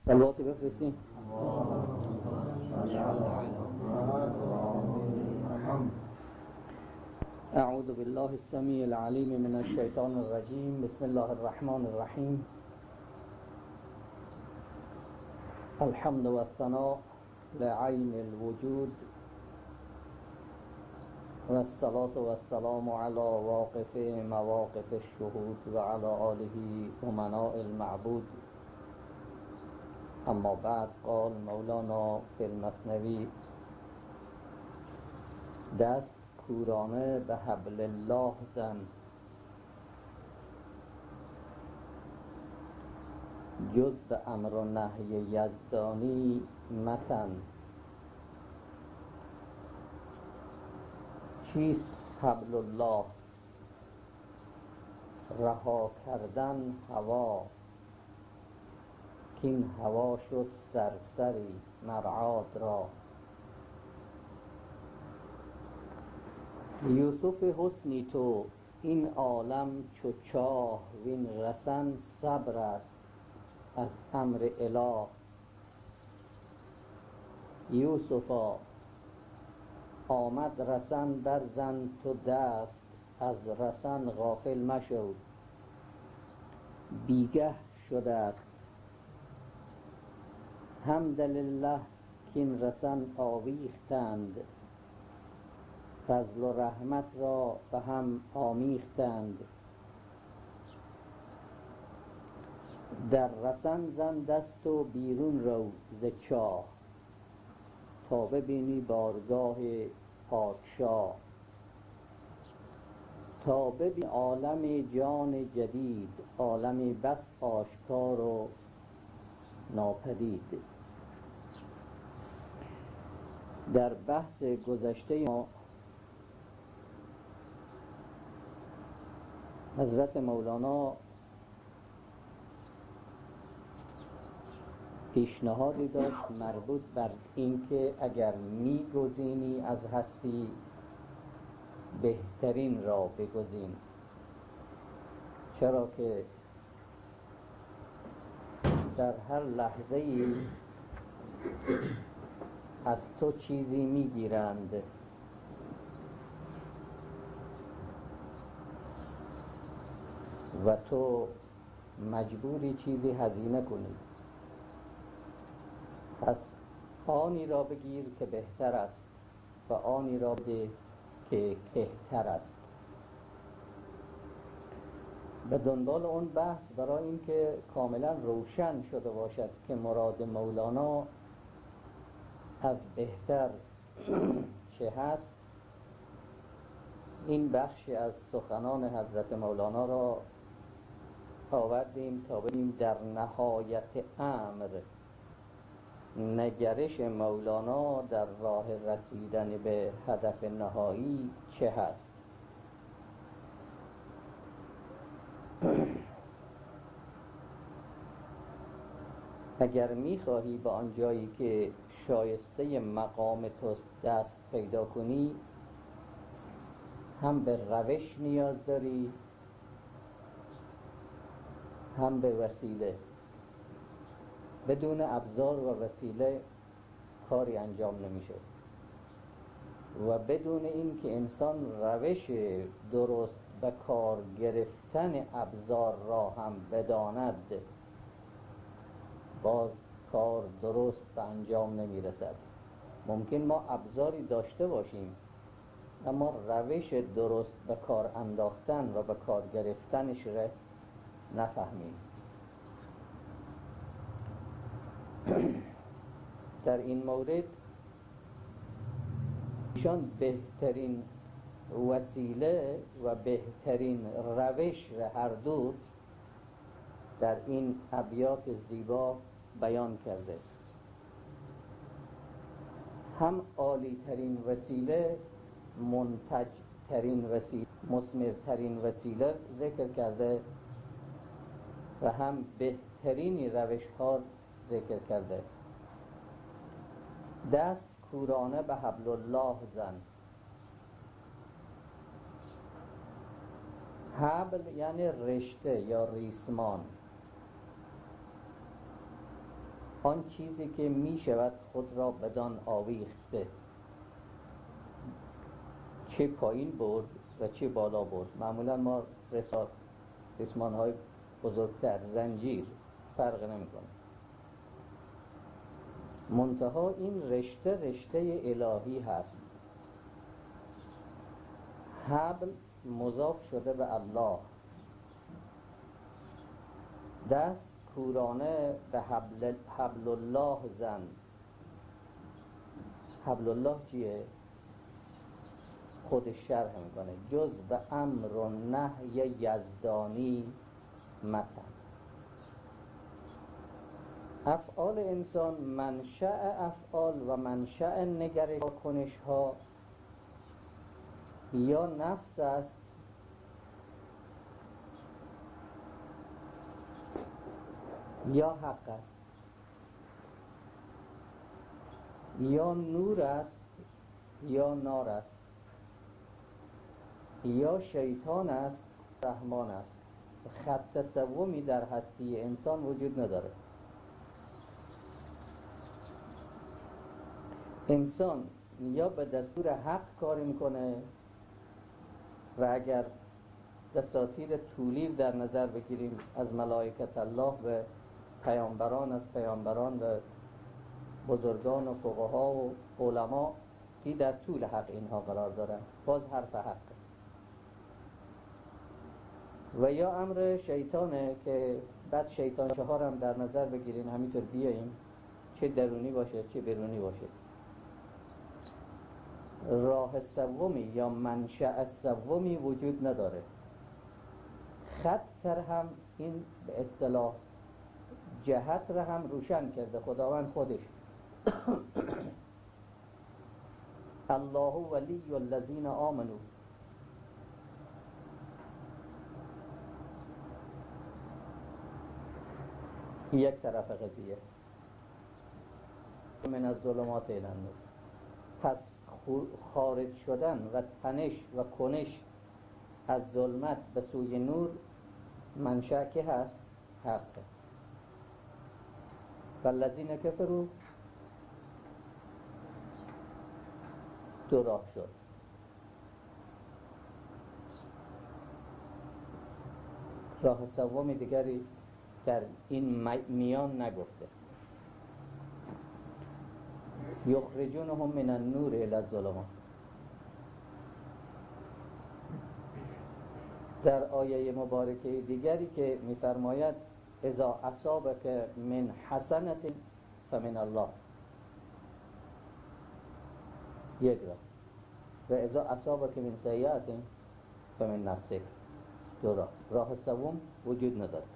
صلواتی بفرستیم. اعوذ بالله السمیع العلیم من الشیطان الرجیم. بسم الله الرحمن الرحیم. الحمد والثناء لعین الوجود والصلاة والسلام على واقف مواقف الشهود وعلى آله امناء المعبود. اما بعد، قال مولانا فی المثنوی: دست کورانه به حبل الله زن، جز به امر و نهی یزدانی متن. چیست حبل الله؟ رها کردن هوا، کین هوا شد سرسری مرعاد را. یوسف حسنی تو این عالم چو چاه، وین رسن صبر است از امر اله. یوسفا آمد رسن در زن تو دست، از رسن غافل مشو بیگه شده است. حمدلله کین رسن آویختند، فضل و رحمت را به هم آمیختند. در رسن زن دست و بیرون رو ز چاه، تا ببینی بارگاه پادشاه. تا ببینی عالم جان جدید، عالمی بس آشکار و ناپدید. در بحث گذشته ما حضرت مولانا پیشنهادی داشت مربوط بر اینکه اگر می‌گزینی از هستی، بهترین را بگزین. چرا که در هر لحظه‌ای از تو چیزی می‌گیرند و تو مجبوری چیزی هزینه کنی. پس آنی را بگیر که بهتر است و آنی را بده که کهتر است. به دنبال اون بحث، برای اینکه کاملا روشن شده باشد که مراد مولانا از بهتر چه هست، این بخشی از سخنان حضرت مولانا را آوردیم تا ببینیم در نهایت امر نگرش مولانا در راه رسیدن به هدف نهایی چه هست. اگر می‌خواهی به آن جایی که شایسته مقام توست دست پیدا کنی، هم به روش نیاز داری، هم به وسیله. بدون ابزار و وسیله کاری انجام نمیشه و بدون این که انسان روش درست به کار گرفتن ابزار را هم بداند، باز کار درست به انجام نمیرسد. ممکن ما ابزاری داشته باشیم اما روش درست به کار انداختن و به کار گرفتنش را نفهمیم. در این مورد ایشان بهترین وسیله و بهترین روش را هر دو در این ابیات زیبا بیان کرده. هم عالی ترین وسیله، منتج ترین وسیله، مثمر ترین وسیله ذکر کرده و هم بهترین روش ها ذکر کرده. دست کورانه به حبل الله زن. حبل یعنی رشته یا ریسمان. آن چیزی که می شود خود را بدان آویخته، چه پایین برد و چه بالا برد. معمولا ما ریسمان های بزرگتر، زنجیر، فرق نمیکنه. منتها این رشته الهی هست. حبل مضاف شده به الله، دست کورانه به حبل الله زن. حبل الله چیه؟ خودش شرح میکنه: جز به امر و نهی یزدانی متن. افعال انسان منشأ افعال و منشأ نگرش و کنش ها یا نفس است یا حق است، یا نور است یا نار است، یا شیطان است رحمان است. خط سومی در هستی انسان وجود نداره. انسان یا به دستور حق کار میکنه و اگر دساتیر طولی در نظر بگیریم، از ملائکت الله به پیامبران، از پیامبران به بزرگان و فقها و علما، که در طول حق اینها قرار دارن، باز حرف حق. و یا امر شیطانه که بعد شیطان چهار هم در نظر بگیرین، همینطور بیاییم، چه درونی باشه چه بیرونی باشه. راه سومی یا منشأ سومی وجود نداره. خط هم این به اصطلاح جهت را هم روشن کرده خداوند خودش. الله ولی الذین آمنوا. یک طرف قضیه. من از ظلمات الی النور. پس خارج شدن و تنش و کنش از ظلمت به سوی نور منشأ که هست؟ حق. والذین کفروا، دو راه شد. راه سوم دیگری در این میان نگفته. یخرجونهم من النور الی الظلمات. در آیه مبارکه دیگری که می‌فرماید اذا اصابک من حسنة فمن الله، یک راه. و اذا اصابک من سیئة فمن نفسک، دو راه. راه سوم وجود نداره.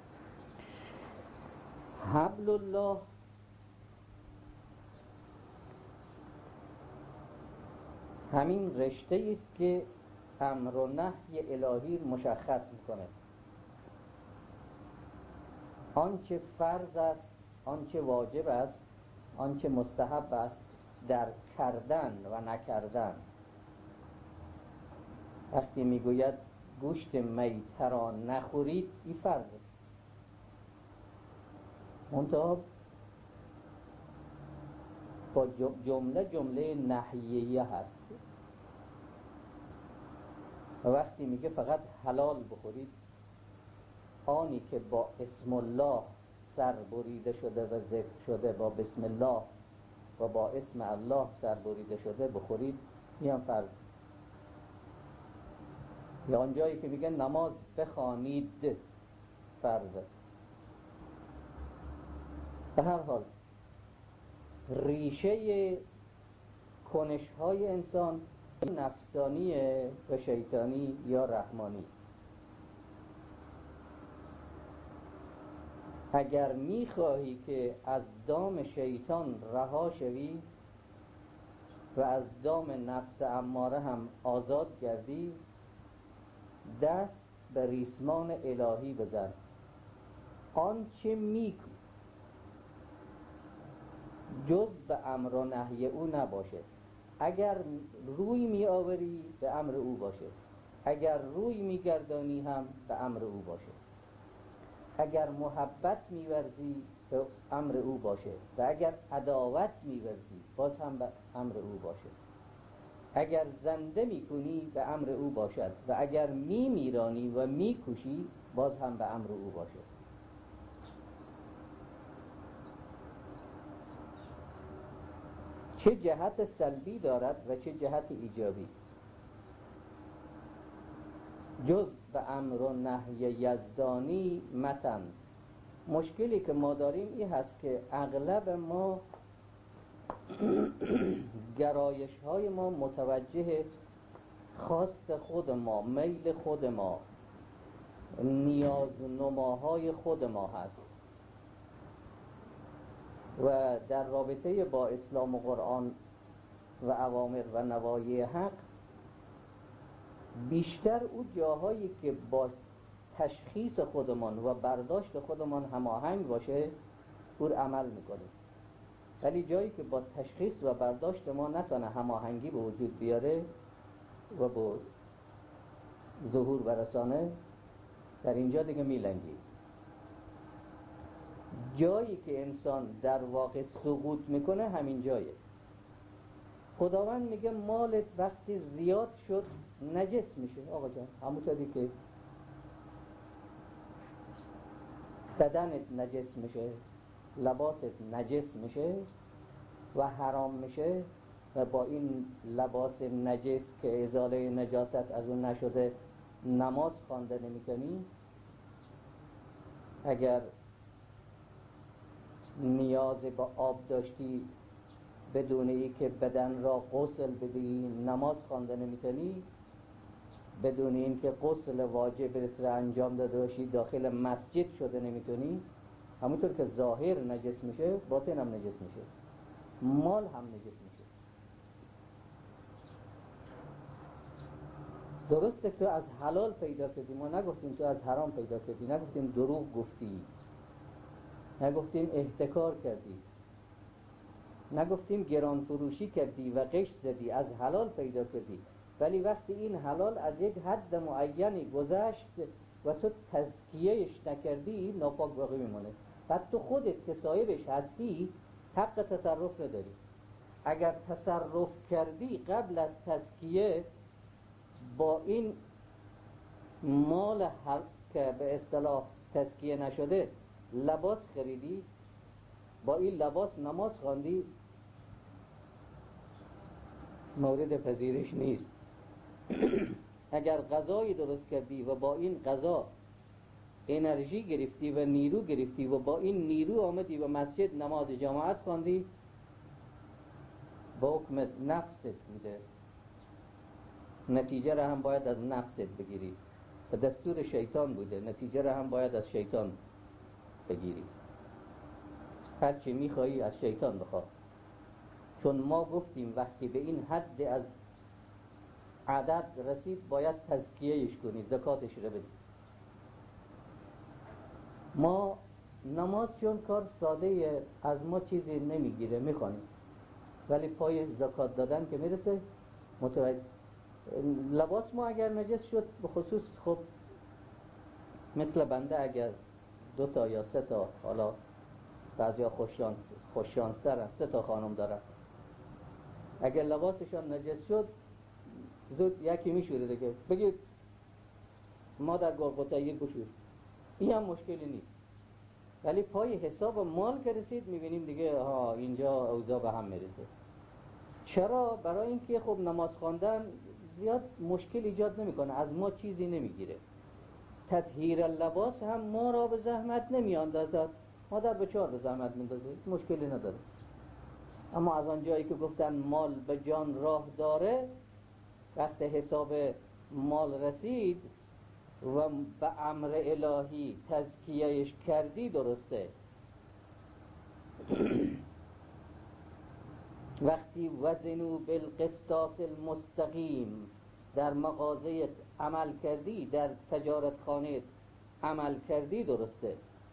حبل الله همین رشته است که امر و نهی الهی مشخص میکنه. آنچه فرض است، آنچه واجب است، آنچه مستحب است در کردن و نکردن. وقتی میگوید گوشت میت را نخورید، این فرضه. منتها با جمله نهیه هست. و وقتی میگه فقط حلال بخورید، آنی که با اسم الله سر بریده شده و ذکر شده، با بسم الله و با اسم الله سر بریده شده بخورید، این هم فرض. یا آنجایی که میگه نماز بخوانید، فرضه. به هر حال ریشه کنش های انسان نفسانی و شیطانی یا رحمانی. اگر میخواهی که از دام شیطان رها شوی و از دام نفس اماره هم آزاد گردی، دست به ریسمان الهی بزن. آنچه جز به امر و نهی او نباشه. اگر روی می آوری به امر او باشه، اگر روی می گردانی هم به امر او باشه. اگر محبت می‌ورزی به امر او باشه و اگر عداوت می‌ورزی باز هم به امر او باشه. اگر زنده می‌کنی به امر او باشد و اگر می‌میرانی و می‌کشی باز هم به امر او باشه. چه جهت سلبی دارد و چه جهت ایجابی. جز به امر و نهی یزدانی متن. مشکلی که ما داریم این هست که اغلب ما گرایش های ما متوجه خواست خود ما، میل خود ما، نیازنماهای خود ما هست و در رابطه با اسلام و قرآن و اوامر و نواهی حق بیشتر او جاهایی که با تشخیص خودمان و برداشت خودمان هماهنگ باشه او عمل میکنیم، ولی جایی که با تشخیص و برداشت ما نتونه هماهنگی به وجود بیاره و به ظهور برسانه، در اینجا دیگه میلنگی. جایی که انسان در واقع سقوط میکنه همین جایه. خداوند میگه مالت وقتی زیاد شد نجس میشه. آقا جان همونطوری که بدنت نجس میشه، لباست نجس میشه و حرام میشه و با این لباس نجس که ازاله نجاست از اون نشده نماز خوانده نمیکنی، اگر نیاز به آب داشتی بدون ای که بدن را غسل بدی نماز خوانده نمیکنی، بدون این که غسل واجب را انجام داده باشی داخل مسجد شده نمیتونی. همونطور که ظاهر نجس میشه باطن هم نجس میشه، مال هم نجس میشه. درسته تو از حلال پیدا کردی، ما نگفتیم تو از حرام پیدا کردی، نگفتیم دروغ گفتی، نگفتیم احتکار کردی، نگفتیم گران فروشی کردی و غش زدی، از حلال پیدا کردی. ولی وقتی این حلال از یک حد معینی گذشت و تو تزکیهش نکردی ناپاک باقی میمونه. بعد تو خودت که صاحبش هستی حق تصرف نداری. اگر تصرف کردی قبل از تزکیه با این مال که به اصطلاح تزکیه نشده لباس خریدی، با این لباس نماز خواندی، مورد پذیرش نیست. اگر غذایی درست کردی و با این غذا انرژی گرفتی و نیرو گرفتی و با این نیرو آمدی و مسجد نماز جماعت خواندی، با حکم نفست بوده، نتیجه را هم باید از نفست بگیری و دستور شیطان بوده، نتیجه را هم باید از شیطان بگیری. هرچی میخوایی از شیطان بخواه، چون ما گفتیم وقتی به این حد از عدد رسید باید تزکیهش کنی، زکاتش رو بدی. ما نماز چون کار ساده از ما چیزی نمیگیره میخوانیم، ولی پای زکات دادن که میرسه متوجه. لباس ما اگر نجس شد به خصوص خب مثل بنده اگر 2 تا یا 3 تا، حالا بعضیا خوششانسترن 3 تا خانم دارن، اگر لباسشان نجس شد زود یکی میشوره دیگه، بگید مادر گرگوتایی بشور، این هم مشکلی نیست. ولی پای حساب مال که رسید میبینیم دیگه اینجا اوضاع به هم میرسه. چرا؟ برای اینکه خب نماز خواندن زیاد مشکل ایجاد نمیکنه، از ما چیزی نمیگیره. تطهیر لباس هم ما را به زحمت نمیاندازد، مادر به 4 به زحمت میندازه، مشکلی نداره. اما از آن جایی که گفتن مال به جان راه داره، وقت حساب مال رسید و به امر الهی تزکیهش کردی درسته. وقتی وزنوا بالقسطاس المستقیم در مغازه عمل کردی، در تجارت خانه عمل کردی درسته.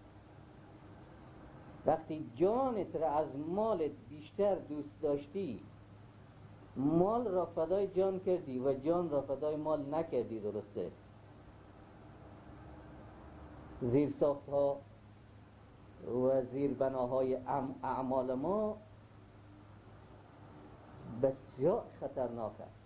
وقتی جانت را از مالت بیشتر دوست داشتی، مال را فدای جان کردی و جان را فدای مال نکردی درسته. زیرساخت ها و زیربناهای اعمال ما بسیار خطرناک است.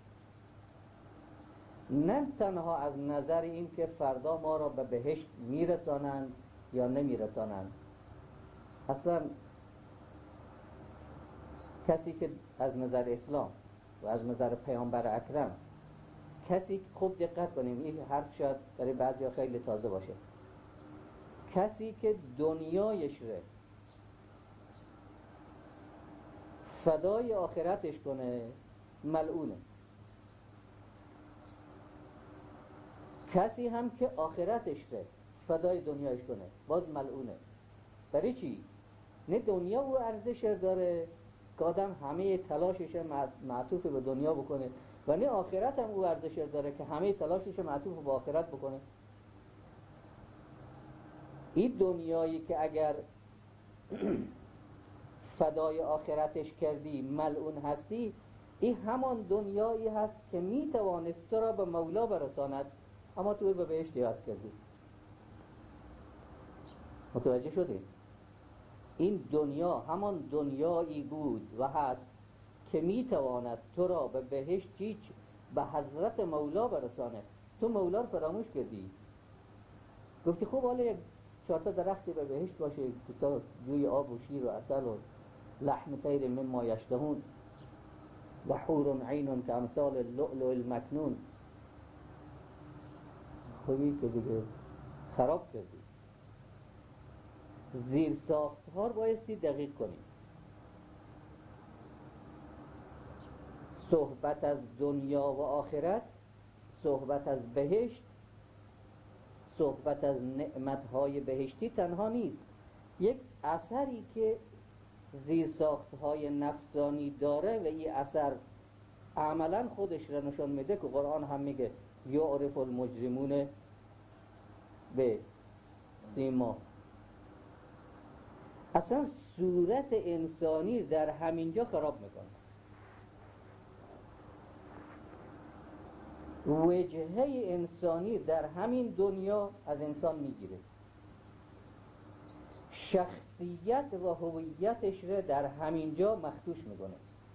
نه تنها از نظر این که فردا ما را به بهشت میرسانند یا نمیرسانند. اصلا کسی که از نظر اسلام و از نظر پیامبر اکرم، کسی خوب دقت کنیم، این حرف شاید برای بعضیا خیلی تازه باشه، کسی که دنیایش ره فدای آخرتش کنه ملعونه. کسی هم که آخرتش ره فدای دنیایش کنه باز ملعونه. برای چی؟ نه دنیا او ارزش داره که آدم همه تلاشش معطوف به دنیا بکنه و نه آخرت هم او ارزش داره که همه تلاشش معطوف به آخرت بکنه. این دنیایی که اگر فدای آخرتش کردی ملعون هستی، این همان دنیایی هست که میتوانست تو را به مولا برساند اما تو به بهشت عوض کردی. متوجه شدی؟ این دنیا همان دنیایی بود و هست که میتواند تو را به بهشت به حضرت مولا برسانه. تو مولا رو فراموش کردی، گفتی خب حالا یک 4 تا درختی به بهشت باشه، تا جوی آب و شیر و عسل و لحم طیر مما یشتهون و حور عین که امثال اللؤلؤ المکنون. خوبی که دیگه خراب کردی. زیر ساختها رو بایستی دقیق کنی. صحبت از دنیا و آخرت، صحبت از بهشت، صحبت از نعمتهای بهشتی تنها نیست، یک اثری که زیر ساختهای نفسانی داره و این اثر عملا خودش را نشان میده که قرآن هم میگه یعرف المجرمون به سیما. اصلا صورت انسانی در همینجا خراب میکنه. وجهه انسانی در همین دنیا از انسان میگیره. شخصیت و هویتش رو در همینجا مخدوش میکنه.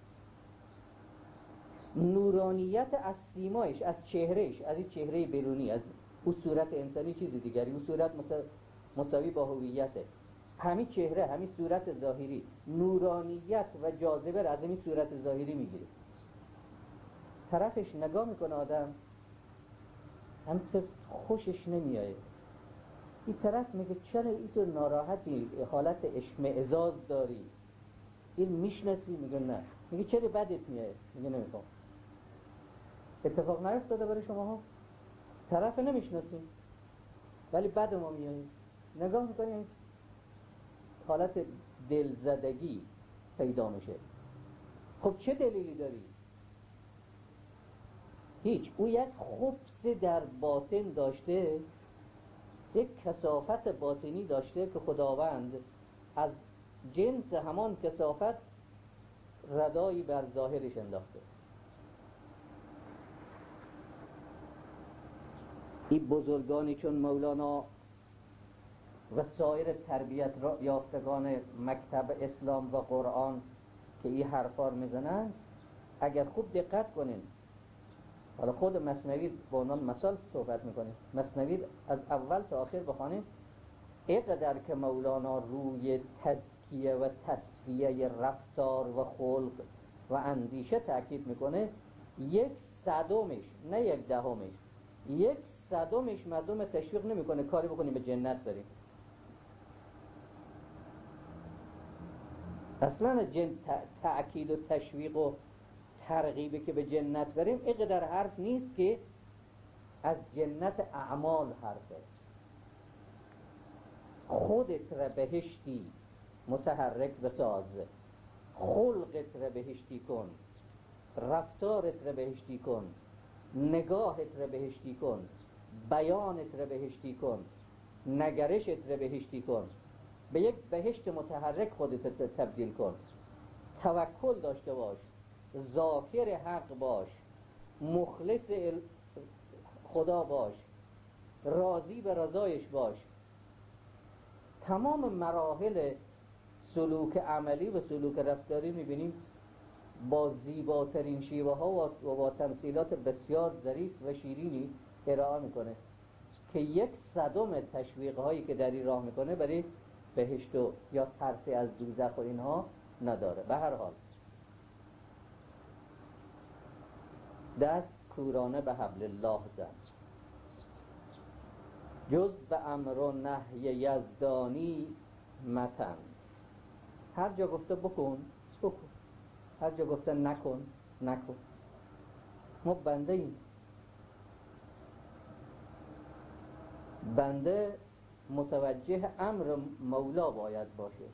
نورانیت از سیمایش، از چهرهش، از این چهره بیرونی، از اون صورت انسانی چیز دیگری، اون صورت مساوی با هویته. همین چهره، همین صورت ظاهری نورانیت و جاذبه را از این صورت ظاهری میگیره. طرفش نگاه میکنه آدم همینطور خوشش نمیاد. این طرف میگه چرا اینطور ناراحتی، حالت اشمئزاز داری؟ این میشناسی؟ میگه نه. میگه چرا بدت میاد؟ میگه نمیفهم. اتفاق نیفتاده برای شما ها؟ طرف نمیشناسیم ولی بد ما میاد. نگاه میکنیم حالت دلزدگی پیدا میشه. خب چه دلیلی داری؟ هیچ. او یک خبث در باطن داشته، یک کثافت باطنی داشته که خداوند از جنس همان کثافت ردایی بر ظاهرش انداخته. این بزرگانی چون مولانا و سایر تربیت یافتگان مکتب اسلام و قرآن که این حرفا رو میزنن، اگر خوب دقت کنین، حالا خود مثنوی با عنوان مثال صحبت میکنه، مثنوی از اول تا آخر بخوانید، اینقدر که مولانا روی تزکیه و تصفیه رفتار و خلق و اندیشه تاکید میکنه، 1/100 نه 1/10 1/100 مردم تشویق نمیکنه کاری بکنیم به جنت بریم. اصلا تأکید و تشویق و ترغیبی که به جنت بریم اینقدر حرف نیست، که از جنت اعمال حرفه. خودت را بهشتی متحرک بساز، خلقت را بهشتی کن، رفتارت را بهشتی کن، نگاهت را بهشتی کن، بیانت را بهشتی کن، نگرشت را بهشتی کن، به یک بهشت متحرک خودت تبدیل کن. توکل داشته باش، ذاکر حق باش، مخلص خدا باش، راضی به رضایش باش، تمام مراحل سلوک عملی و سلوک رفتاری میبینیم با زیباترین شیوه ها و با تمثیلات بسیار ظریف و شیرینی ارائه میکنه که 1/100 تشویق هایی که در این راه میکنه برای بهشت و یا ترسی از دوزخ و اینها نداره. به هر حال دست کورانه به حبل الله زد، جز به امر و نهی یزدانی متن. هر جا گفته بکن بکن، هر جا گفته نکن نکن. ما بنده ایم، بنده متوجه امر مولا باید باشه.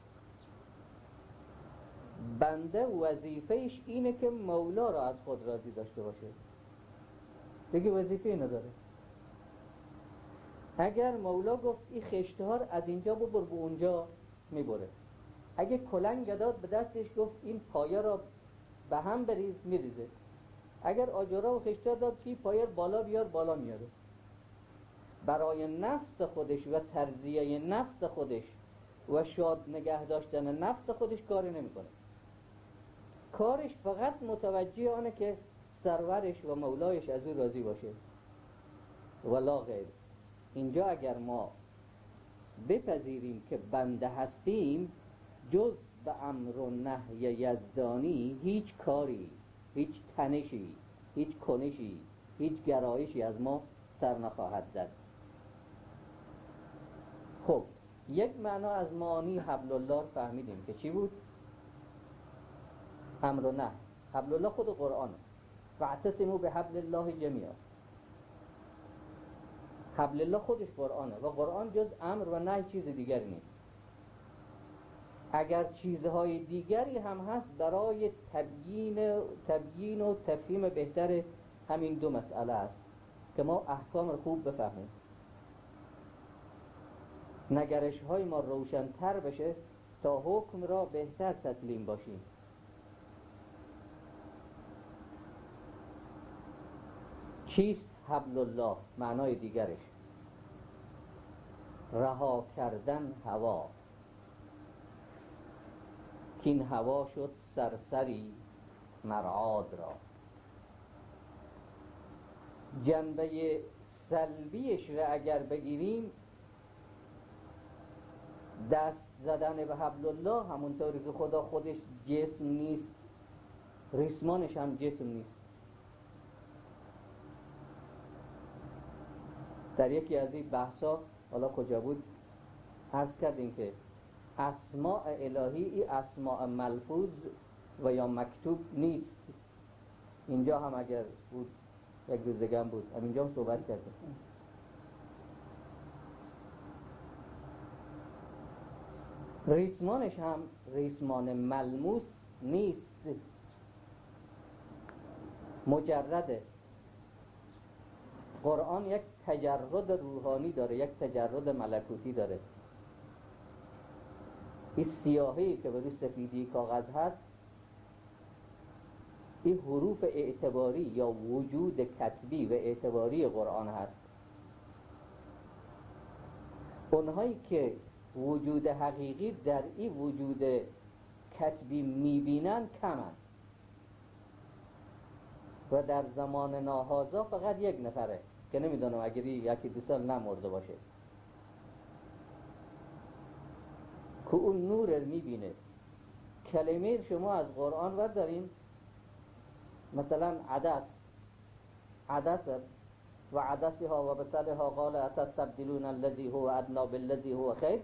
بنده وظیفهش اینه که مولا را از خود راضی داشته باشه، دیگه وظیفه نداره. اگر مولا گفت این خشتهار از اینجا ببر به اونجا، میبره. اگه کلنگ داد به دستش گفت این پایه را به هم بریز، میریزه. اگر آجرها و خشتهار داد که پایه بالا بیار، بالا میاره. برای نفس خودش و ترضیه نفس خودش و شاد نگه داشتن نفس خودش کاری نمیکنه. کارش فقط متوجه آنه که سرورش و مولایش از او راضی باشه، ولا غیر. اینجا اگر ما بپذیریم که بنده هستیم، جز به امر و نهی یزدانی هیچ کاری، هیچ تنشی، هیچ کنشی، هیچ گرایشی از ما سر نخواهد زد. خب یک معنا از معانی حبل الله فهمیدیم که چی بود؟ امر و نهی. حبل الله خود قرآنه، واعتصموا بحبل الله جمیعا. حبل الله خودش قرآنه و قرآن جز امر و نهی چیز دیگری نیست. اگر چیزهای دیگری هم هست برای تبیین و تفهیم بهتر همین دو مسئله است که ما احکام رو خوب بفهمیم، نگرش های ما روشن‌تر بشه تا حکم را بهتر تسلیم باشیم. چیست حبل الله؟ معنای دیگرش رها کردن هوا، که این هوا شد سرسری مرعاد را. جنبه سلبیش را اگر بگیریم، دست زدن به حبل الله همونطوری که خدا خودش جسم نیست، ریسمانش هم جسم نیست. در یکی از این بحثا، حالا کجا بود، عرض کردیم که اسماء الهی ای اسماء ملفوظ و یا مکتوب نیست. اینجا هم اگر بود، یک روز دیگه هم بود، اینجا هم صحبت کردیم. ریسمانش هم ریسمان ملموس نیست، مجرده. قرآن یک تجرد روحانی داره، یک تجرد ملکوتی داره. این سیاهی که به روی سفیدی کاغذ هست، این حروف اعتباری یا وجود کتبی و اعتباری قرآن هست. اونهایی که وجود حقیقی در این وجود کتبی میبینن کمن و در زمان ناهازا فقط یک نفره که نمیدونم اگر یکی دو سال نمرده باشه که اون نور میبینه. کلمه شما از قرآن برداریم، مثلا عدس و عدسها و بسلها قال اتستبدلون الذی هو ادنی بالذی هو خیر.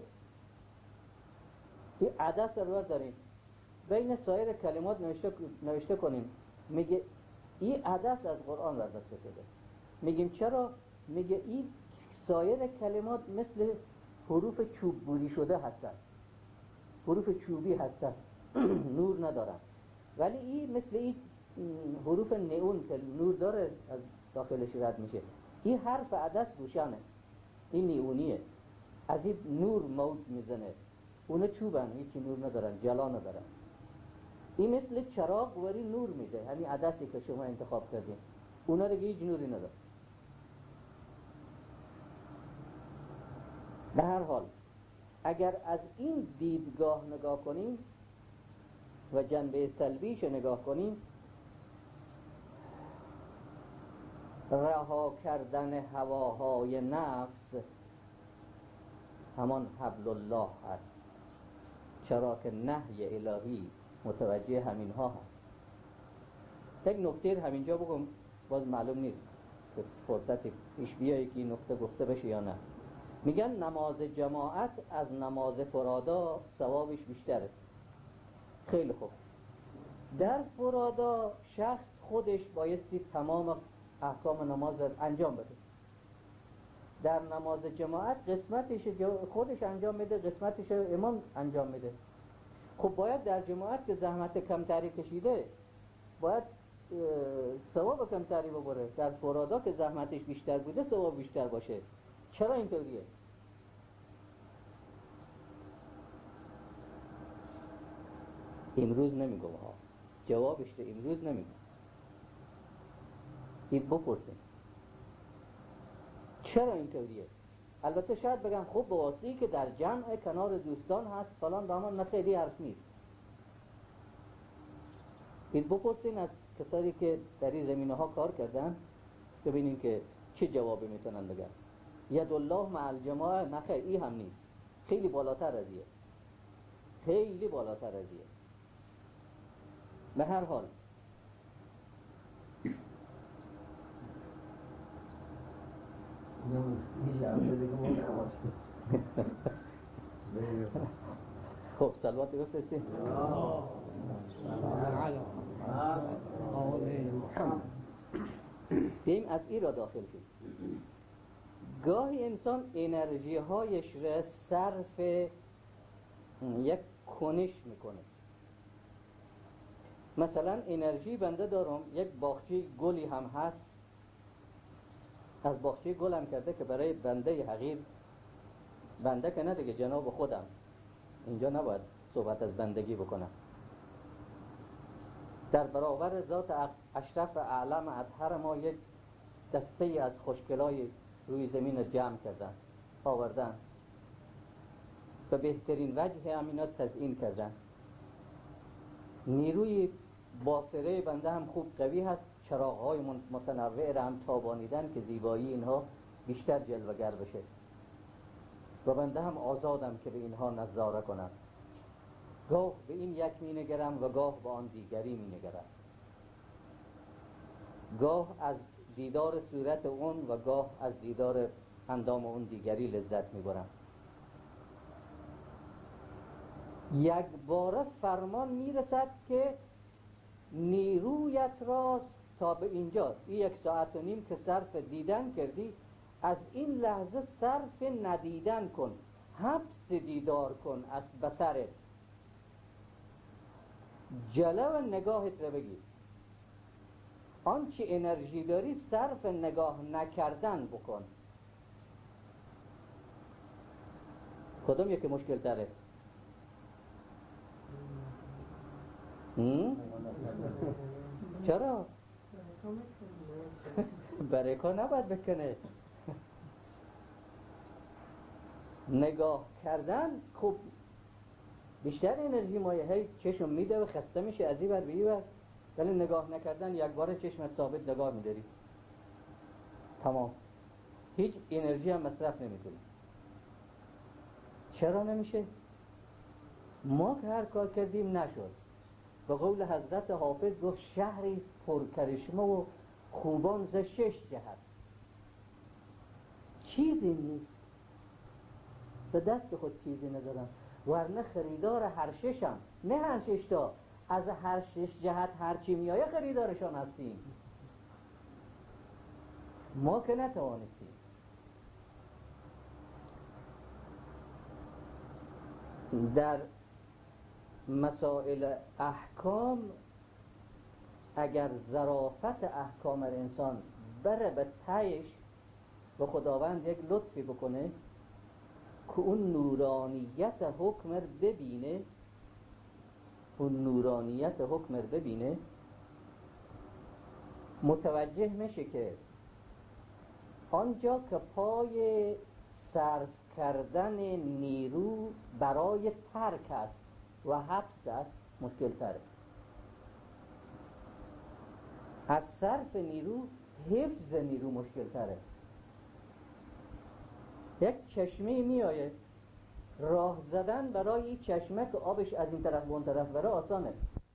این عدس رو برداریم بین سایر کلمات نوشته کنیم، میگه این عدس از قرآن برداشته شده. میگیم چرا؟ میگه این سایر کلمات مثل حروف چوب بوری شده هستن، حروف چوبی هستن نور ندارن، ولی این مثل این حروف نئون که نور داره از داخلش رد میشه. این حرف عدس روشنه، این نیونیه، از این نور موج میزنه. اونا چوبن، هیچی نور ندارن، جلا ندارن. این مثل چراغ وری نور میده، همین عدسی که شما انتخاب کردین. اونا دیگه هیچ نوری نداره. به هر حال اگر از این دیدگاه نگاه کنیم و جنبه سلبیش نگاه کنیم، رها کردن هواهای نفس همان حبل الله هست، چرا که نهی الهی متوجه همین ها هست. یک نکته همینجا بگم، باز معلوم نیست که فرصت پیش بیایی که این نکته گفته بشه یا نه. میگن نماز جماعت از نماز فرادا ثوابش بیشتره. خیلی خوب، در فرادا شخص خودش بایستی تمام احکام نماز رو انجام بده. در نماز جماعت قسمتش خودش انجام میده، قسمتش امام انجام میده. خب باید در جماعت که زحمت کمتری کشیده باید ثواب کمتری ببره، در فرادا که زحمتش بیشتر بوده ثواب بیشتر باشه. چرا اینطوریه؟ امروز نمیگم ها، جوابش رو امروز نمیگم، دید بپرسیم چرا اینطوریه. البته شاید بگم خب به واسطه‌ای که در جمع کنار دوستان هست فلان دامان، نه خیلی حرف نیست. دید بپرسین از کسانی که در این زمینه ها کار کردن ببینین که چه جوابی میتونن بگن. ید الله مع الجماعه، نه خیر، این هم نیست، خیلی بالاتر از ایه، خیلی بالاتر از ایه. به هر حال خب صلوات بفرستیم. بیم از این را داخل شد. گاهی انسان انرژی هایش را صرف یک کنش میکنه. مثلا انرژی بنده دارم، یک باغچه گلی هم هست، از باغچه گلم کرده که برای بنده حقیر، بنده که نه دیگه، جناب خودم، اینجا نباید صحبت از بندگی بکنم، در برابر ذات اشرف اعلم اطهر ما یک دسته از خوشگلای روی زمین جمع کردن، آوردن و بهترین وجه همینا تزیین کردن. نیروی باصره بنده هم خوب قوی هست، چراغ‌های متنوع را هم تابانیدن که زیبایی اینها بیشتر جلوه‌گر بشه و بنده هم آزادم که به اینها نظاره کنم. گاه به این یک می نگرم و گاه به آن دیگری می نگرم، گاه از دیدار صورت اون و گاه از دیدار اندام اون دیگری لذت می برم. یک بار فرمان می رسد که نیرویت راست تا به اینجا، این 1.5 ساعت که صرف دیدن کردی، از این لحظه صرف ندیدن کن، حبس دیدار کن از بصرت، جلو نگاهت رو بگیر. آنچه انرژی داری صرف نگاه نکردن بکن. کدوم یکی مشکل تره؟ چرا؟ برکا نباید بکنه. نگاه کردن خب بیشتر انرژی مایه، هی چشم میده و خسته میشه از این ور به این ور، ولی نگاه نکردن یک بار چشمت ثابت نگاه میداری، تمام، هیچ انرژی هم مصرف نمیکنی. چرا نمیشه؟ ما که هر کار کردیم نشد. به قول حضرت حافظ گفت شهری پرکرشمه و خوبان ز 6 جهت. چیزی نیست، به دست خود چیزی ندارم، ورنه خریدار هر ششم، نه هر 6 تا، از هر 6 جهت هر چی میایه خریدارشان هستیم. ما که نتوانستیم. در مسائل احکام اگر ظرافت احکام انسان بره به تهش و خداوند یک لطفی بکنه که اون نورانیت حکم رو ببینه، اون نورانیت حکم رو ببینه، متوجه میشه که آنجا که پای صرف کردن نیرو برای ترک است و حبس است مشکل تره. از صرف نیرو حفظ نیرو مشکل تره. یک چشمه میآید، راه زدن برای این چشمه که آبش از این طرف به اون طرف بره آسانه.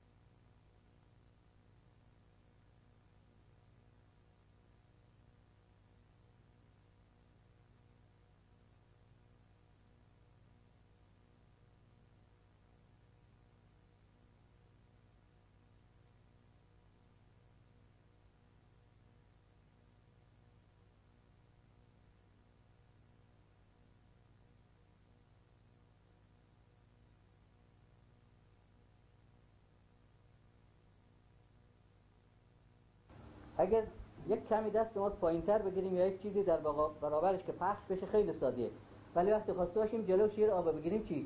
اگر یک کمی دست ما پایین‌تر بگیریم یا یک چیزی در برابرش که پخش بشه خیلی سادهه، ولی وقتی خواسته باشیم جلو شیر آب بگیریم چی؟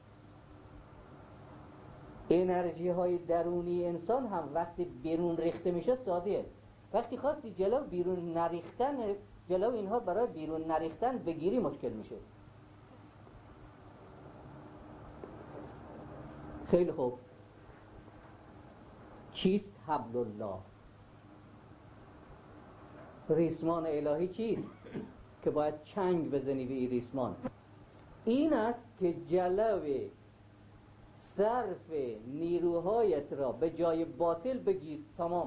انرژی های درونی انسان هم وقتی بیرون ریخته میشه سادهه. وقتی خواستی جلو بیرون نریختن، جلو اینها برای بیرون نریختن بگیری مشکل میشه. خیلی خوب، چیست حبل الله؟ ریسمان الهی چیست که باید چنگ بزنی به این ریسمان؟ این است که جلو صرف نیروهایت را به جای باطل بگیر. تمام.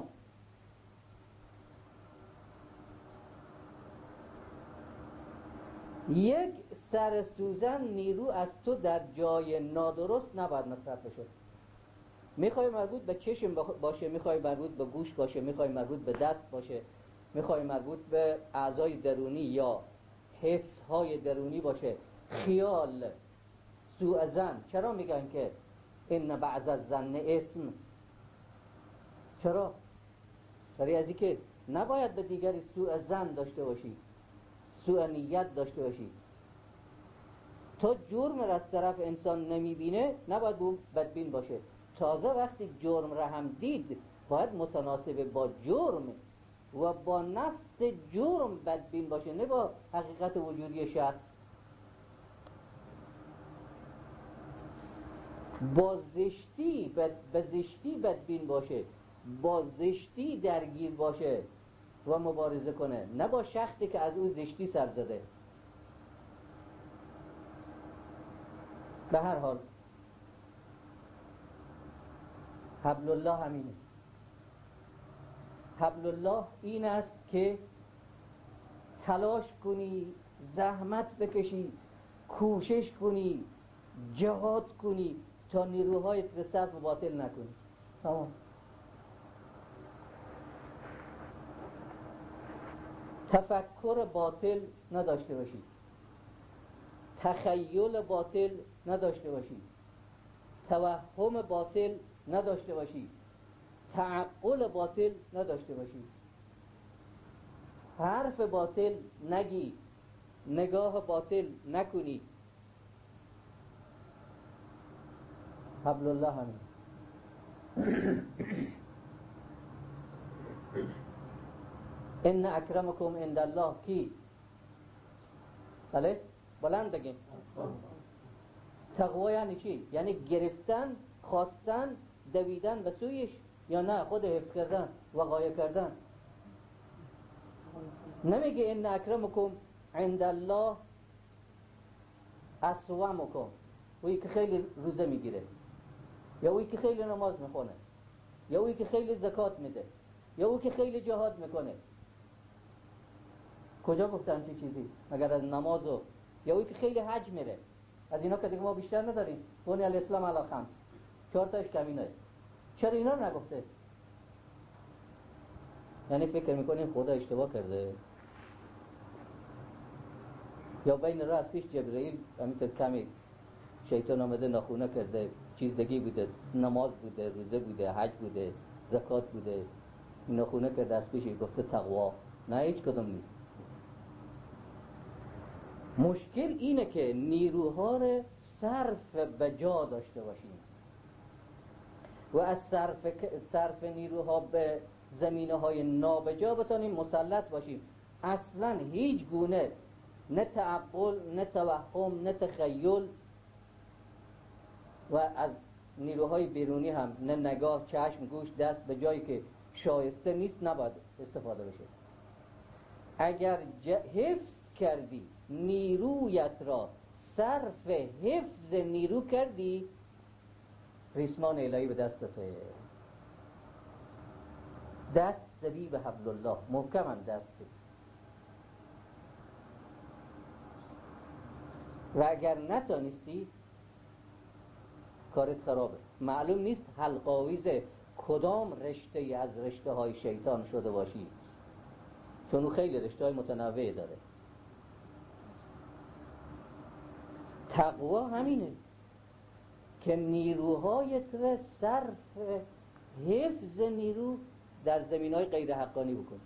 یک سر سوزن نیرو از تو در جای نادرست نباید مصرف بشه. میخوای مربوط به چشم باشه، میخوای مربوط به گوش باشه، میخوای مربوط به دست باشه، میخوای مربوط به اعضای درونی یا حس های درونی باشه، خیال، سوء ظن. چرا میگن که ان بعض الظن اسم؟ چرا؟ برای از اینکه نباید به دیگری سوء ظن داشته باشی، سوء نیت داشته باشی. تا جرم را از طرف انسان نمیبینه نباید اون بدبین باشه. تازه وقتی جرم را هم دید باید متناسب با جرم و با نفس جرم بدبین باشه، نه با حقیقت وجودی شخص. با زشتی به زشتی بدبین باشه، با زشتی درگیر باشه و مبارزه کنه، نه با شخصی که از اون زشتی سر زده. به هر حال حبل الله همینه. حبل الله این است که تلاش کنی، زحمت بکشی، کوشش کنی، جهاد کنی تا نیروهایت به صرف باطل نکنی. تمام. تفکر باطل نداشته باشی، تخیل باطل نداشته باشی، توهم باطل نداشته باشی، تعقل باطل نداشته باشی، حرف باطل نگی، نگاه باطل نکنی. حبل الله همین. ان اکرمکم عند الله کی؟ بله بلند بگیم. تقوا یعنی چی؟ یعنی گرفتن، خواستن، دویدن به سویش، یا نه خود حفظ کردن، وقایه کردن. نمیگه ان اکرمکم عند الله اصومکم، اویی که خیلی روزه میگیره، یا اویی که خیلی نماز میخونه، یا اویی که خیلی زکات میده، یا اویی که خیلی جهاد میکنه. کجا گفتن چی چیزی مگر از نماز؟ و یا اویی که خیلی حج میره. از اینا که دیگه ما بیشتر نداریم. بنی الاسلام علی خمس، 4 تاش کمینه. چرا اینا رو نگفته؟ یعنی فکر میکنیم خدا اشتباه کرده، یا بین راه از پیش جبرئیل همینطور کمی شیطان آمده ناخونه کرده، چیز دیگه بوده، نماز بوده، روزه بوده، حج بوده، زکات بوده، ناخونه کرده از پیش گفته تقوا. نه، هیچ کدوم نیست. مشکل اینه که نیروها رو صرف به جا داشته باشیم و از صرف نیروها به زمینه های نابجا بتونیم مسلط باشیم. اصلا هیچ گونه نه تعقل، نه توهم، نه تخیل و از نیروهای بیرونی هم نه نگاه، چشم، گوش، دست به جایی که شایسته نیست نباید استفاده بشه. اگر حفظ کردی نیرویت را، صرف حفظ نیرو کردی، ریسمان الهی به دستته. دست زدی به حبل الله، محکم دستی. و اگر نتانستی کارت خرابه. معلوم نیست حلقاویز کدام رشته از رشته های شیطان شده باشی، چون او خیلی رشته های متنوع داره. تقوا همینه که نیروهایت را صرف حفظ نیرو در زمینهای غیر حقانی بکنی.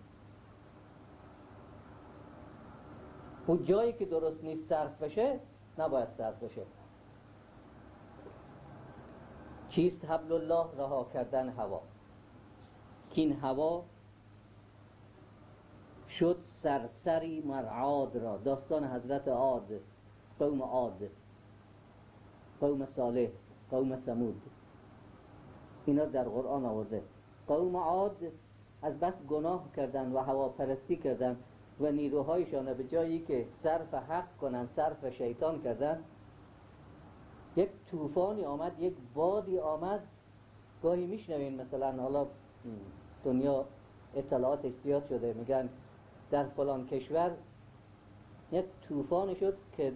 اون جایی که درست نیست صرف بشه نباید صرف بشه. چیست حبل الله؟ رها کردن هوا. که این هوا شد سرسری مرعاد را. داستان حضرت عاد، قوم عاد، قوم صالح، قوم ثمود، اینا در قرآن آورده. قوم عاد از بس گناه کردن و هواپرستی کردن و نیروهایشان به جایی که صرف حق کنن صرف شیطان کردن، یک طوفانی آمد، یک بادی آمد. گاهی میشنوین مثلا حالا دنیا اطلاعاتش زیاد شده، میگن در فلان کشور یک طوفانی شد که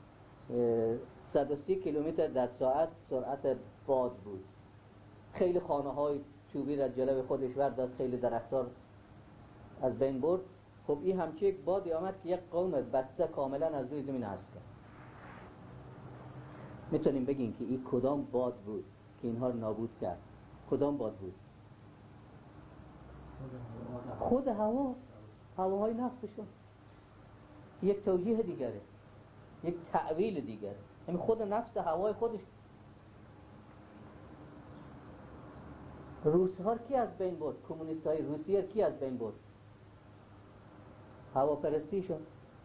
130 کیلومتر در ساعت سرعت باد بود. خیلی خانه های چوبی را جلوی خودش برداشت، خیلی درختار از بین برد. خب این همچه یک بادی آمد که یک قوم بسته کاملا از روی زمین حذف کرد. میتونیم بگیم که این کدام باد بود که اینها رو نابود کرد؟ کدام باد بود؟ خود هوا، هواهای نفسشون. یک توجیه دیگره، یک تعویل دیگره. همین خود نفس هوای خودش. روس‌ها کی از بین برد؟ کمونیست‌های روسیه کی از بین برد؟ هواپرستیشون.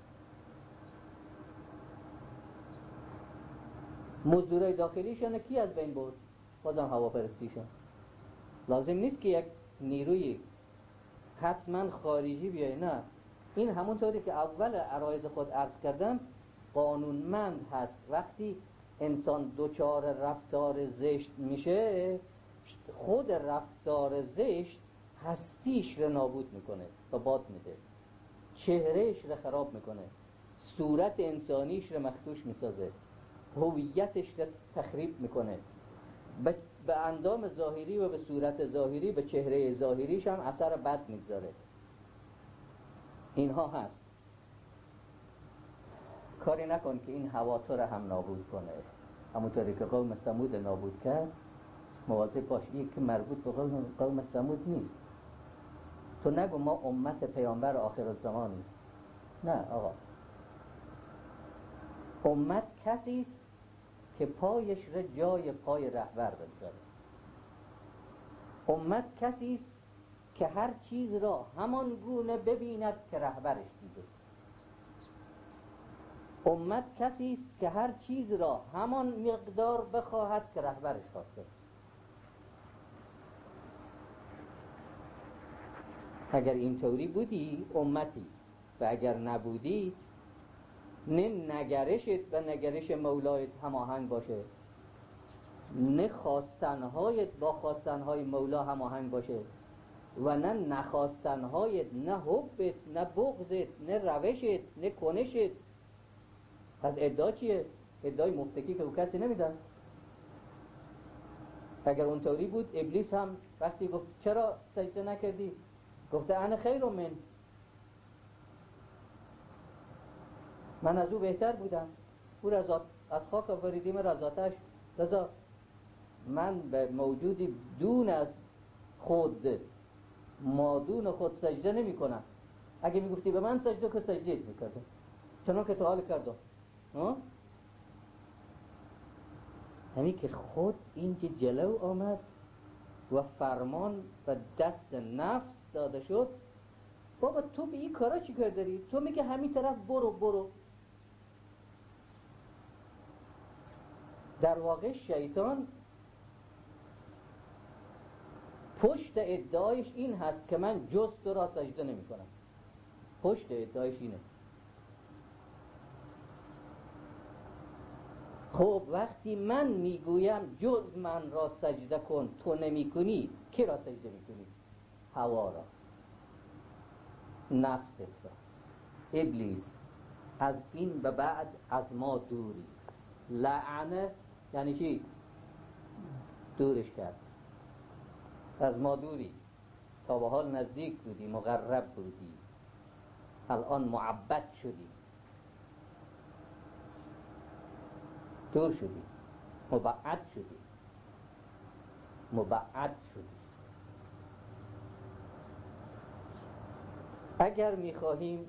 مزدورای داخلیشون کی از بین برد؟ بازم هواپرستیشون. لازم نیست که یک نیروی حتما خارجی بیای، نه. این همونطوری که اول عرایض خود عرض کردم قانونمند هست. وقتی انسان دچار رفتار زشت میشه، خود رفتار زشت هستیش رو نابود میکنه و باد میده، چهرهش رو خراب میکنه، صورت انسانیش رو مخدوش میسازه، هویتش رو تخریب میکنه، به اندام ظاهری و به صورت ظاهری، به چهره ظاهریش هم اثر بد میگذاره. اینها هست. کاری نکن که این هوا تو رو هم نابود کنه. همونطوری که قوم ثمود نابود کرد، مواظب باش. این که مربوط به قوم ثمود نیست. تو نگو ما امت پیامبر آخر الزمانی. نه آقا، امت کسی است که پایش را جای پای رهبر بگذاره. امت کسی است که هر چیز را همان گونه ببیند که رهبرش دیده. امت کسی است که هر چیز را همان مقدار بخواهد که رهبرش خواسته. اگر اینطوری بودی امتی، و اگر نبودی، نه نگرشت و نگرش مولایت هماهنگ باشه، نه خواستنهایت با خواستنهای مولا هماهنگ باشه، و نه نخواستنهایت، نه حبت، نه بغضت، نه روشت، نه کنشت. پس ادعا چیه؟ ادعای مفتکی که او کسی نمیدن. اگر اونطوری بود ابلیس هم وقتی گفت چرا سجده نکردی؟ گفته انا خیر من از او بهتر بودم. او را از خاک آفریدیم، را از آتش. لذا من به موجودی دون از خود، مادون خود سجده نمی کنم. اگه می گفتی به من سجده که سجده می کردم، چنان که تو حال کردم. همین که خود اینجا جلو آمد و فرمان و دست نفس داده شد. بابا تو به این کارا چی کار داری؟ تو میگه همین طرف برو. در واقع شیطان پشت ادعایش این هست که من جز تو را سجده نمی کنم. پشت ادعایش اینه. خب وقتی من میگویم جز من را سجده کن تو نمی کنی، کی را سجده می کنی؟ هوا را، نفست را. ابلیس از این به بعد از ما دوری. لعنه یعنی چی؟ دورش کرد. از ما دوری. تا به حال نزدیک بودی، مقرب بودی، الان معبد شدی، دور شدی، مبعد شدی، مبعد شدی. اگر میخواهیم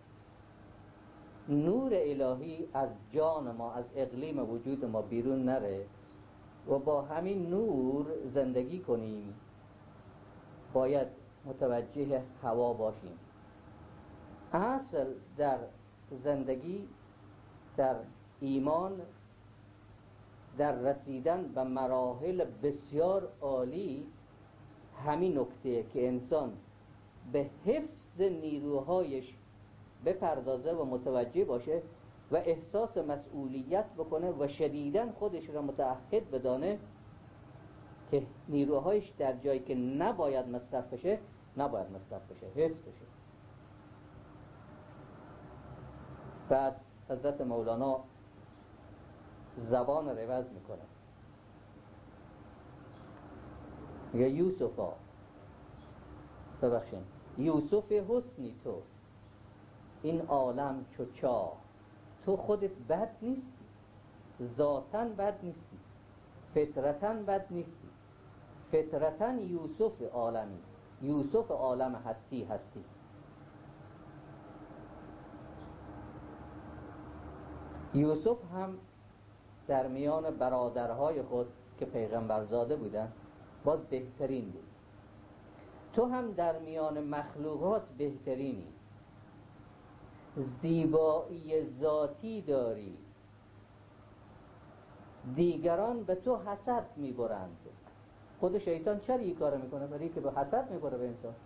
نور الهی از جان ما، از اقلیم وجود ما بیرون نره و با همین نور زندگی کنیم، باید متوجه هوا باشیم. اصل در زندگی، در ایمان، در رسیدن به مراحل بسیار عالی همین نکته که انسان به حفظ نیروهایش بپردازه و متوجه باشه و احساس مسئولیت بکنه و شدیداً خودش را متعهد بدانه که نیروهایش در جایی که نباید مصرف بشه نباید مصرف بشه، حفظ بشه. بعد حضرت مولانا زبان روز میکنه، میگه یوسفا، ببخشین، یوسف حسنی تو این عالم چو چاه، تو خودت بد نیستی، ذاتاً بد نیستی، فطرتاً بد نیستی، فطرتاً یوسف عالمی، یوسف عالم هستی هستی. یوسف هم در میان برادرهای خود که پیغمبرزاده بودن باز بهترین بود. تو هم در میان مخلوقات بهترینی، زیبایی ذاتی داری، دیگران به تو حسد میبرند. خود شیطان چرا این کار میکنه؟ برای که به حسد میبره به انسان.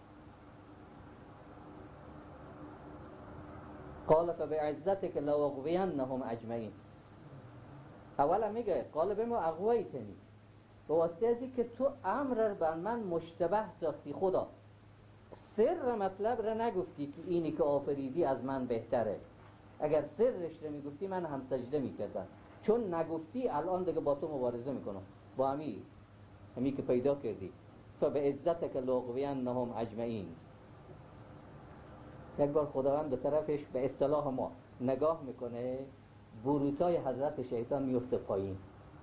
قال فبعزتك لأغوینهم اجمعین. اولا میگه قال بما اغویتنی، به واسطه ازی که تو امر بر من مشتبه ساختی خدا، سر مطلب را نگفتی که اینی که آفریدی از من بهتره. اگر سرش را میگفتی من هم سجده میکردم، چون نگفتی الان دیگه با تو مبارزه میکنم، با همی که پیدا کردی. فبعزتک لأغوینهم اجمعین. یک بار خداوند به طرفش به اصطلاح ما نگاه میکنه، بروتای حضرت شیطان میفته پایین.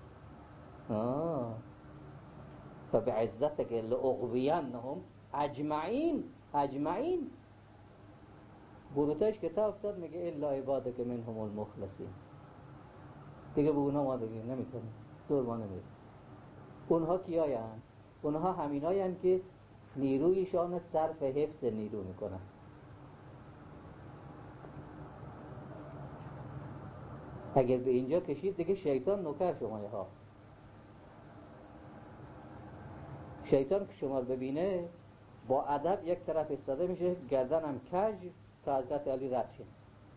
فبعزتک لأغوینهم اجمعین. اجمعین بروتایش که تا افتاد میگه الا عبادک منهم المخلصین. دیگه به اونا ما دیگه نمیکنیم، دور ما نمیریم. اونها کیاین؟ اونها همیناین که نیرویشان صرف حفظ نیرو میکنن. اگر به اینجا کشید دیگه شیطان نوکر شمایه ها. شیطان که شما ببینه با ادب یک طرف ایستاده میشه، گردن هم کج تا حضرت علی رد شه.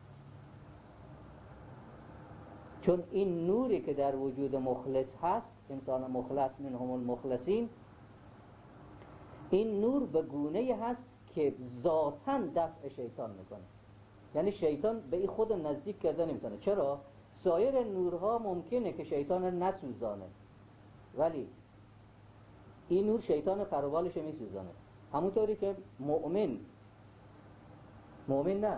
چون این نوری که در وجود مخلص هست، انسان مخلص منهم المخلصین، این نور به گونه هست که ذاتاً دفع شیطان میکنه. یعنی شیطان به این خود نزدیک کرده نمیتونه. چرا؟ سایر نورها ممکنه که شیطان نسوزانه، ولی این نور شیطان پروبالش میسوزانه. همونطوری که مؤمن نه،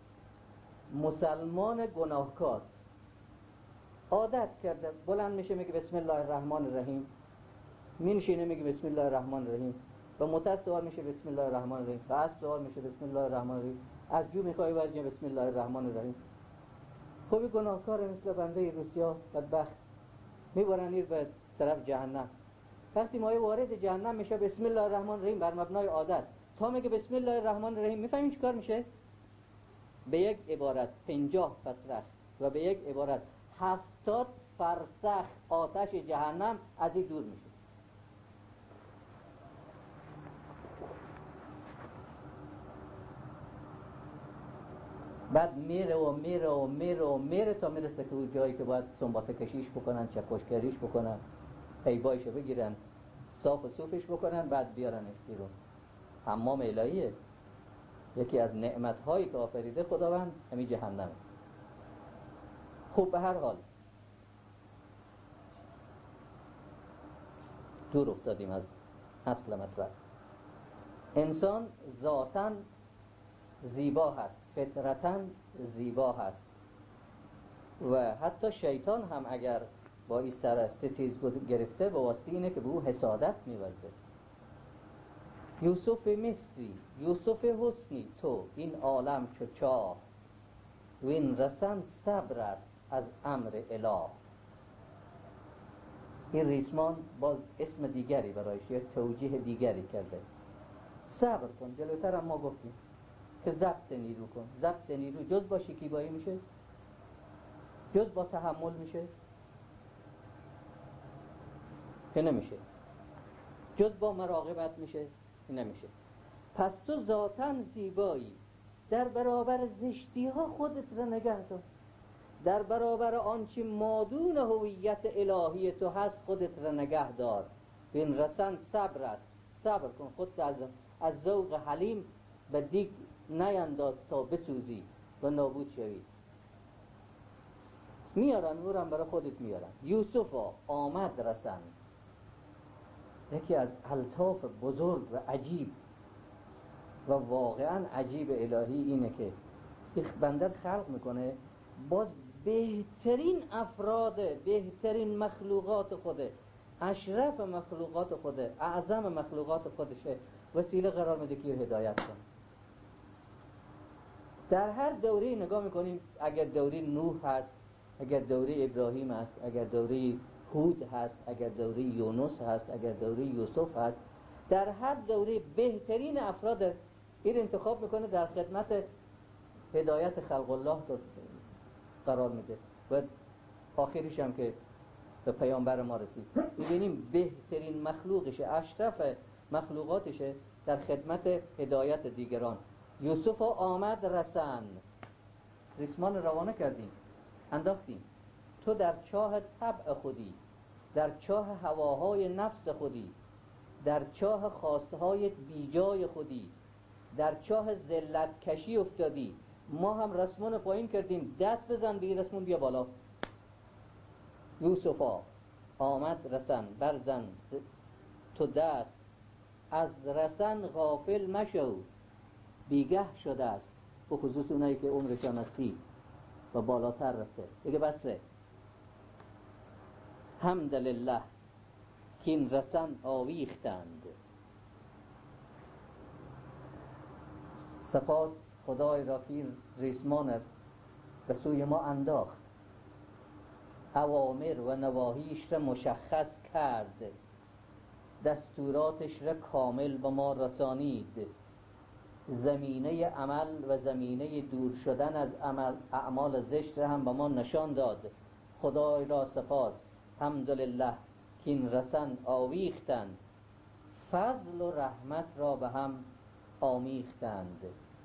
مسلمان گناهکار عادت کرده بلند میشه میگه بسم الله الرحمن الرحیم، مینشینه میگه بسم الله الرحمن الرحیم، و متعصب سوال میشه بسم الله الرحمن الرحیم، و اسب سوال میشه بسم الله الرحمن الرحیم، از جو میخوای ورجه بسم الله الرحمن الرحیم. خوبی گناهکار مثل بنده روسیا بدبخت میبرن ایر به طرف جهنم. وقتی مایه وارد جهنم میشه بسم الله الرحمن الرحیم بر مبنای عادت، تا میگه بسم الله الرحمن الرحیم، میفهمین چیکار میشه؟ به یک عبارت 50 فصرخ و به یک عبارت 70 فرسخ آتش جهنم از این دور میشه. بعد میره و میره و میره و میره تا میرسه که اون جایی که باید سنباته کشیش بکنن، چکشکریش بکنن، حیبایشو بگیرن، صاف و صوفش بکنن، بعد بیارنش بیرون. حمام الهیه. یکی از نعمت‌هایی که آفریده خداوند همین جهنمه. خب به هر حال دور افتادیم از اصل مطلب. انسان ذاتاً زیبا هست، فطرتاً زیبا هست و حتی شیطان هم اگر با این سر ستیز گرفته به واسطه اینه که به او حسادت می‌ورزه. یوسف مصری، یوسف حسنی تو، این عالم چو چاه، وین رسن صبر است از امر اله. این ریسمان باز اسم دیگری برایش، یک توجیه دیگری کرده. صبر کن. جلوتر هم ما گفتیم که ضبط نیرو کن. ضبط نیرو جز با شکیبایی میشه؟ جز با تحمل میشه؟ که نمیشه. جز با مراقبت میشه؟ نمیشه. پس تو ذاتاً زیبایی، در برابر زشتی ها خودت را نگه دار. در برابر آنچه مادون هویت الهی تو هست خودت را نگه دار. بین رسن صبر است. صبر کن. خودت از ذوق حلیم به دیگ نینداز تا بسوزی و نابود شوی. میارن نورم برای خودت میارن. یوسفا آمد رسن. یکی از الطاف بزرگ و عجیب و واقعا عجیب الهی اینه که بنده خلق میکنه باز بهترین افراد، بهترین مخلوقات خوده، اشرف مخلوقات خوده، اعظم مخلوقات خودشه وسیله قرار میده که هدایت کنه. در هر دوره نگاه میکنیم، اگر دوره نوح هست، اگر دوره ابراهیم هست، اگر دوره هود هست، اگر دوره یونس هست، اگر دوره یوسف هست، در هر دوره بهترین افراد این انتخاب میکنه در خدمت هدایت خلق الله قرار میده و آخرش هم که به پیامبر ما رسید میبینیم بهترین مخلوقشه، اشرف مخلوقاتشه در خدمت هدایت دیگران. یوسف آمد رسن. ریسمان روانه کردیم، انداختیم. تو در چاه طبع خودی، در چاه هواهای نفس خودی، در چاه خواستهای بیجای خودی، در چاه ذلت کشی افتادی. ما هم رسمان پایین کردیم، دست بزن به این رسمون بیا بالا. یوسفا آمد رسن، برزن تو دست، از رسن غافل مشو، بیگه شده است. به خصوص اونایی که عمرشان هستی و بالاتر رفته دیگه بسه. حمد لله که این رسن آویختند. سپاس خدای را که ریسمان به سوی ما انداخت، اوامر و نواهیش را مشخص کرد، دستوراتش را کامل به ما رسانید، زمینه عمل و زمینه دور شدن از اعمال زشت را هم به ما نشان داد. خدای را سپاس. حمدلله که این رسن آویختند، فضل و رحمت را به هم آمیختند.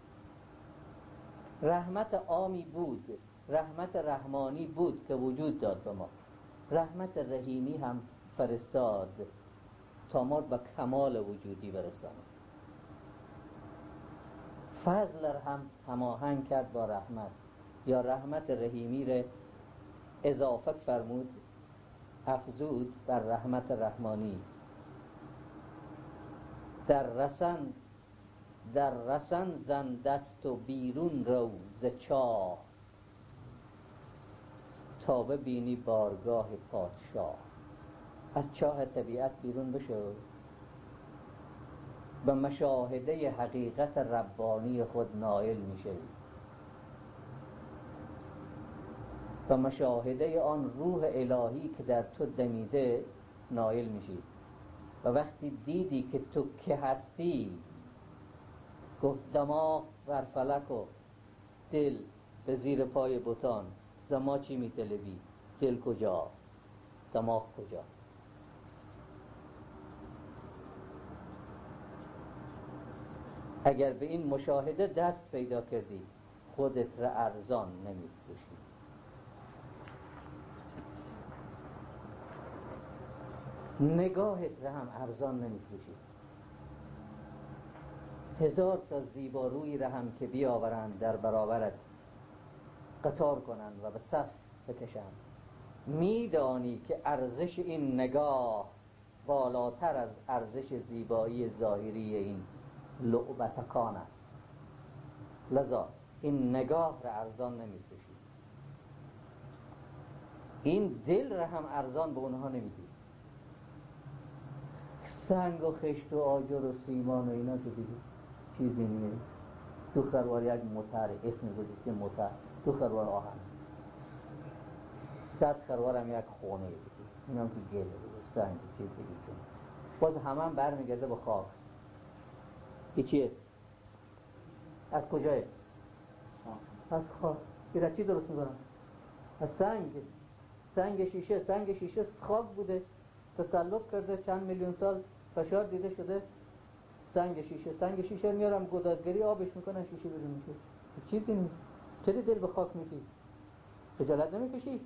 رحمت عامی بود، رحمت رحمانی بود که وجود داد به ما، رحمت رحیمی هم فرستاد تا ما به کمال وجودی برسانیم. فضل هم هماهنگ کرد با رحمت، یا رحمت رحیمی را اضافه فرمود، افزود بر رحمت رحمانی. در رسن زن دست و بیرون رو ز چاه، تا ببینی بارگاه پادشاه. از چاه طبیعت بیرون بشو، به مشاهده حقیقت ربانی خود نائل میشوی، به مشاهده آن روح الهی که در تو دمیده نائل میشی. و وقتی دیدی که تو که هستی، گفت دماغ بر فلک و دل به زیر پای بتان، زما چی میطلبی؟ دل کجا؟ دماغ کجا؟ اگر به این مشاهده دست پیدا کردی خودت را ارزان نمی‌فروشی. نگاهت را هم ارزان نمی‌فروشی. 1000 تا زیبارویی را هم که بیاورند در برابرت قطار کنند و به صف بکشند، میدانی که ارزش این نگاه بالاتر از ارزش زیبایی ظاهری این لعبتکان است. لذا این نگاه را ارزان نمی‌فروشی. این دل را هم ارزان به اونها نمیدی. سنگ و خشت و آجر و سیمان و اینا که دیدی چیزی نیست. تو خروار یک متر اسم بودی که متر تو خروار آهن 100 خروار هم یک خونه بودی. این هم که گله بود سنگ چیز دیگه چون باز هم برمیگرده به خاک. این چیه؟ از کجاه؟ از خاک. این را چی درست میکنم؟ از سنگ شیشه. سنگ شیشه خاک بوده، تسلط کرده چند میلیون سال فشار دیده شده سنگ شیشه میارم گدازگری آبش میکنن شیشه بیرون میشه. چیزی نیست. چرا دل به خاک میشی؟ خجالت نمیکشی؟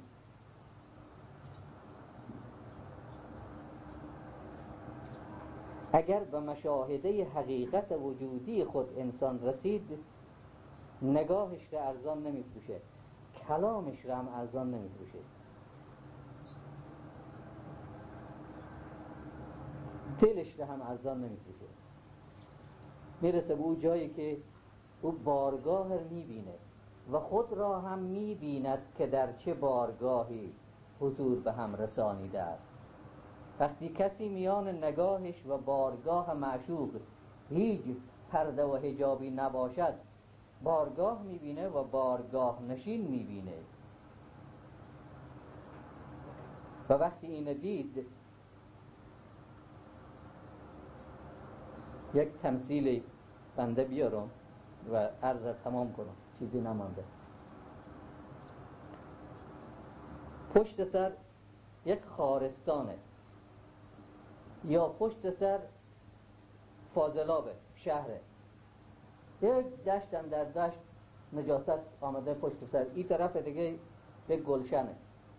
اگر به مشاهده حقیقت وجودی خود انسان رسید نگاهش را ارزان نمیفروشه، کلامش را هم ارزان نمیفروشه، دلش را هم ارزان نمیفروشه. میرسه به اون جایی که او بارگاه را میبینه و خود را هم میبیند که در چه بارگاهی حضور به هم رسانیده است. وقتی کسی میان نگاهش و بارگاه معشوق هیچ پرده و حجابی نباشد بارگاه میبینه و بارگاه نشین میبینه. و وقتی اینو دید یک تمثیلی بنده بیارم و عرض تمام کنم، چیزی نمانده. پشت سر یک خارستانه یا پشت سر فاضلابه شهره، یک دشتم در دشت نجاست آمده پشت سر، این طرف دیگه یک گلشنه.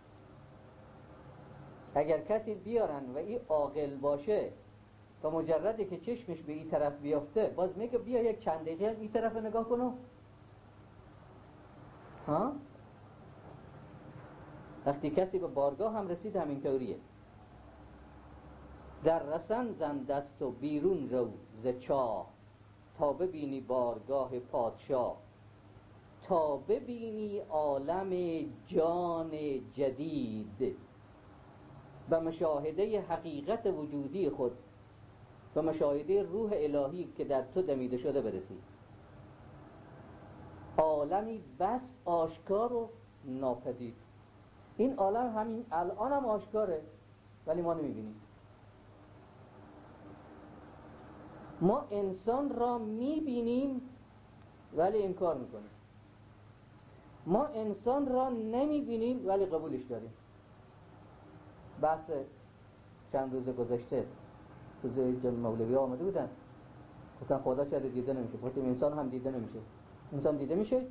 اگر کسی بیارن و این عاقل باشه و مجردی که چشمش به این طرف بیافته باز میگه بیا یک چند دقیقه این طرف نگاه کنو. ها؟ وقتی کسی به بارگاه هم رسید همین طوریه. در رسن زن دست و بیرون رو ز چاه تا ببینی بارگاه پادشاه، تا ببینی عالم جان جدید و مشاهده حقیقت وجودی خود و مشاهده روح الهی که در تو دمیده شده برسی. عالمی بس آشکار و ناپدید. این عالم همین الان هم آشکاره ولی ما نمیبینیم. ما انسان را میبینیم ولی انکار میکنیم. ما انسان را نمیبینیم ولی قبولش داریم. بحث چند روز گذشته تو مولوی ها آمده بودن گفتن خدا چرا دیده نمیشه؟ گفتیم انسان هم دیده نمیشه. انسان دیده میشه؟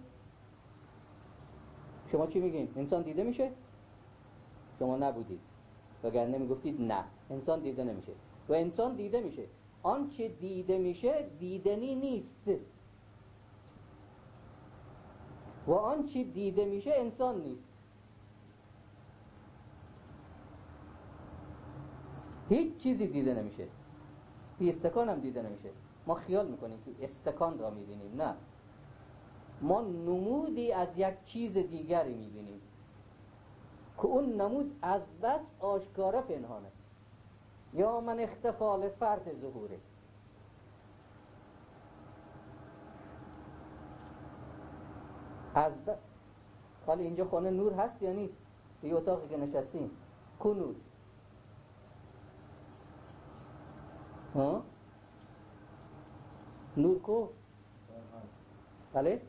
شما چی میگین؟ انسان دیده میشه؟ شما نبودید وگرنه میگفتید نه انسان دیده نمیشه. و انسان دیده میشه. آنچه دیده میشه دیدنی نیست و آنچه دیده میشه انسان نیست. هیچ چیزی دیده نمیشه. این استکان هم دیده نمیشه. ما خیال میکنیم که استکان را میبینیم. نه، ما نمودی از یک چیز دیگری میبینیم که اون نمود از بس آشکارا پنهانه. یا من اختفا لفرط ظهوره. از بس حالا اینجا خانه نور هست یا نیست؟ به اتاقی که نشستیم کو نور؟ ها؟ نور کو؟ بله؟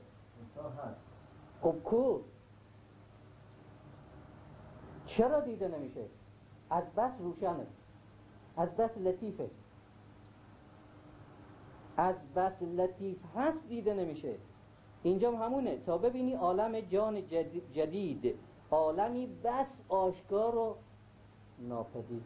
خب کو؟ چرا دیده نمیشه؟ از بس روشنه، از بس لطیفه، از بس لطیف هست دیده نمیشه. اینجا همونه، تا ببینی عالم جان جدید، عالمی بس آشکار و ناپدید.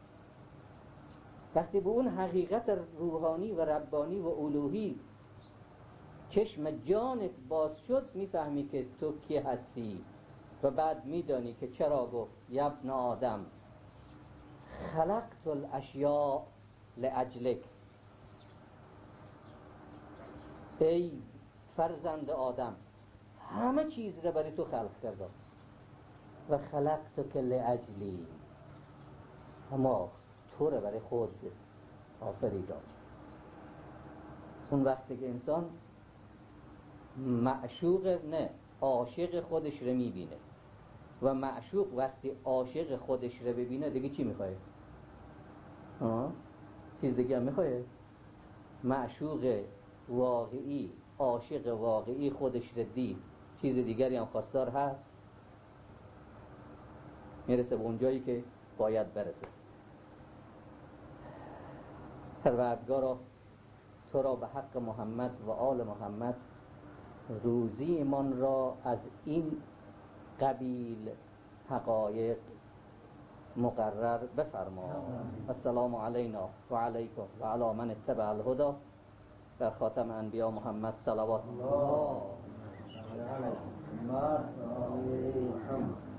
وقتی به اون حقیقت روحانی و ربانی و الوهی چشم جانت باز شد، میفهمی که تو کی هستی و بعد میدانی که چرا گفت یا ابن آدم خلقت الاشیاء لاجلک، ای فرزند آدم همه چیز رو برای تو خلق کردم و خلقتک لاجلی، اما تو رو برای خود آفریدم. اون وقتی که انسان معشوق نه عاشق خودش رو میبینه و معشوق وقتی عاشق خودش رو ببینه دیگه چی میخواه؟ چیز دیگه هم میخواه؟ معشوق واقعی، عاشق واقعی خودش رو دید، چیز دیگری هم خواستار هست؟ میرسه به اون جایی که باید برسه. پروردگارا تو را به حق محمد و آل محمد روزی من را از این قبیل حقایق مقرر بفرما. السلام علینا و علیکم و علی من اتبع الهدی. در خاتم انبیا محمد صلوات الله.